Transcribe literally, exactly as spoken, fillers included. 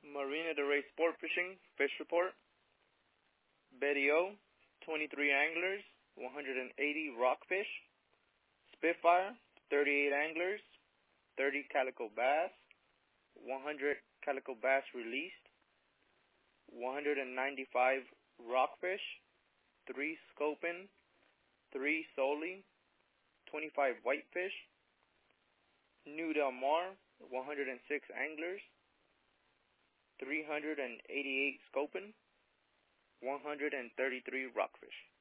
Marina del Rey Sport Fishing, Fish Report. Betty O, twenty-three anglers, one hundred eighty rockfish. Spitfire, thirty-eight anglers, thirty calico bass, one hundred calico bass released, one hundred ninety-five rockfish, three sculpin, three soli, twenty-five whitefish. New Del Mar, one hundred six anglers, three hundred eighty-eight sculpin, one hundred thirty-three rockfish.